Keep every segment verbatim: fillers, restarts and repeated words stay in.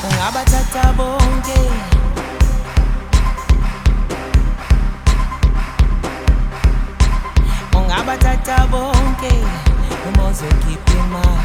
ungabathatha bonke ungabathatha bonke uma uzokhipha imali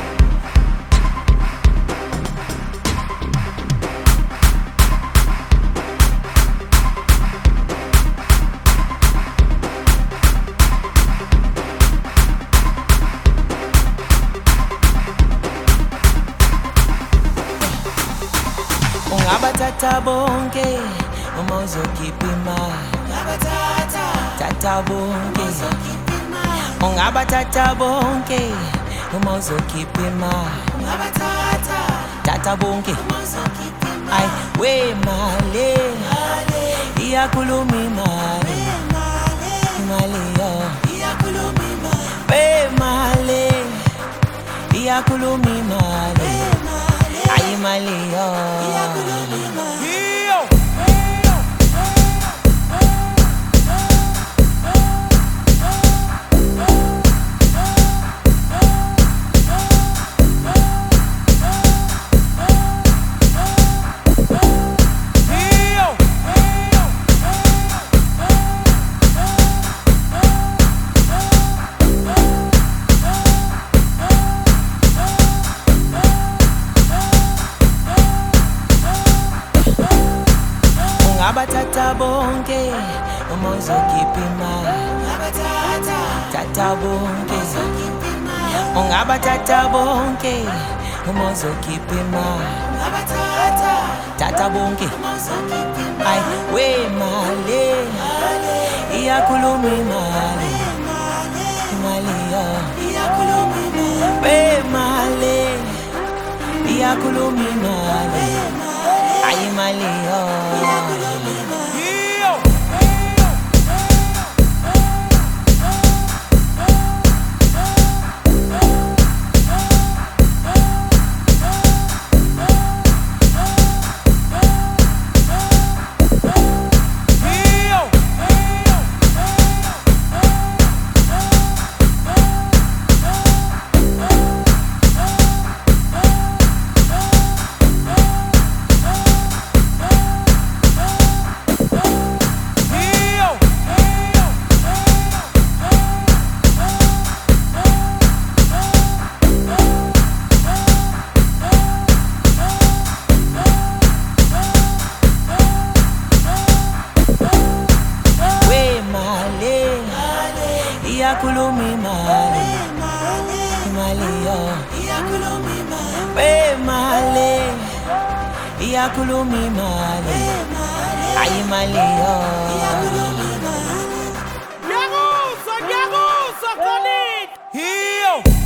ungabathatha bonke uma uzokhipha imali ungabathatha thatha bonke ungabathatha bonke uma uzokhipha imali ungabathatha thatha bonke ay we mali iyakhuluma imali imali yo iyakhuluma imali we mali iyakhuluma imali ay imali yo iyakhuluma imali ungabathatha bonke uma uzokhipha imali ungabathatha thatha bonke ungabathatha bonke uma uzokhipha imali ungabathatha thatha bonke ay we mali iyakhuluma imali imali yo iyakhuluma imali we mali iyakhuluma imali ay imali yo iyakhuluma imali imali yo iyakhuluma imali we mali iyakhuluma imali ay imali yo iyakhuluma imali Nyakuso, Nyakuso, Kolit! Hiyo!